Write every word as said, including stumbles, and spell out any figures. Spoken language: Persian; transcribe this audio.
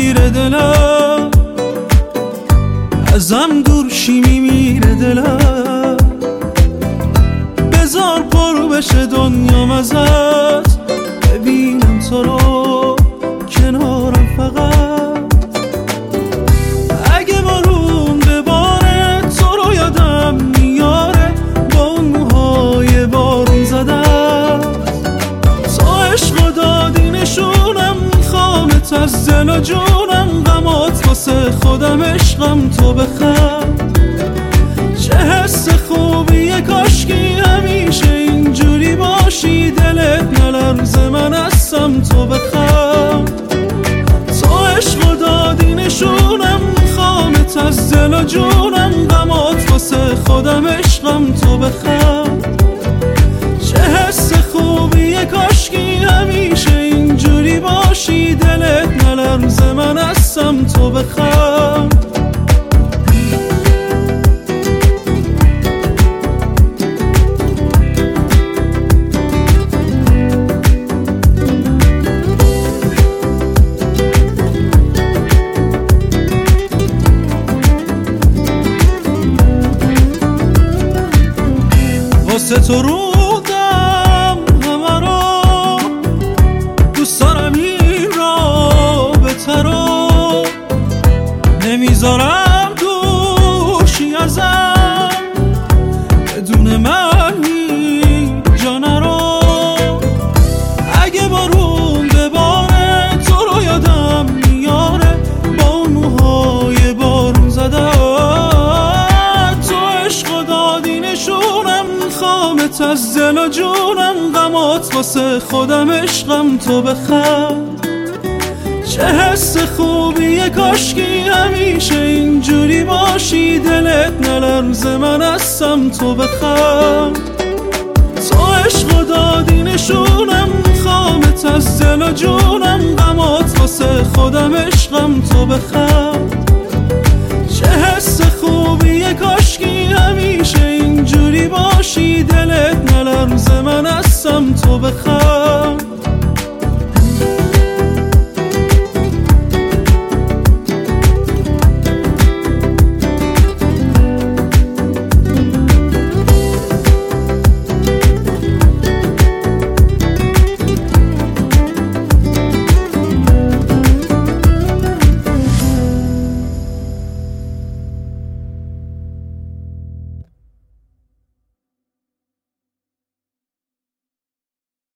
میگیره دلم، ازم دور شی میمیره دلم. بذار پر بشه دنیام ازت، ببینم تو رو کنارم فقط. اگه بارون بباره تو رو یادم میاره، با اون موهای بارون زدم. تو عشق دادی نشونم، میخوامت از دل و جونم. غمات واسه خودم عشقم تو بخند. چه حس خوبیه کاشکی همیشه اینجوری باشی، دلت نلرزه من هستم تو بخند. تو عشق دادی نشونم، میخوامت از دل و جونم. غمات واسه خودم عشقم تو بخند. چه حس خوبیه کاشکی همیشه اینجوری باشی، دلت نلرزه من هستم تو بخند. واسه تو رودم همه رو، دوست دارم این رابطه رو. نمیذارم دوشی ازم، بدون من هیچ جا نرو. اگه بارون بباره تو رو یادم میاره، با اون موهای بارون زده. تو عشق دادی نشونم، میخوامت از دل و جونم. غمات واسه خودم عشقم تو بخند. چه حس خوبیه کاشکی همیشه اینجوری باشی، دلت نلرزه من هستم تو بخند. تو عشق دادی نشونم، میخوامت از دل و جونم. غمات واسه خودم عشقم تو بخند. چه حس خوبیه کاشکی همیشه اینجوری باشی، دلت نلرزه من هستم تو بخند.